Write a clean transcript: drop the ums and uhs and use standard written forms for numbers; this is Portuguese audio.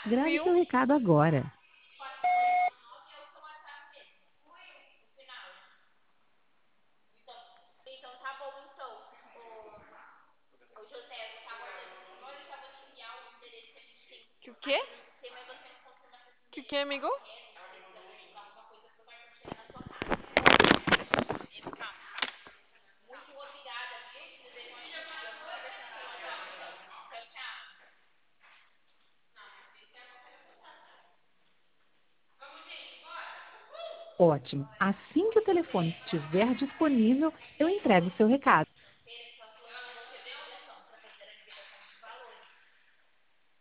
Grave Viu? seu recado agora. Que o quê? Que o quê, amigo? Ótimo. Assim que o telefone estiver disponível, eu entrego o seu recado.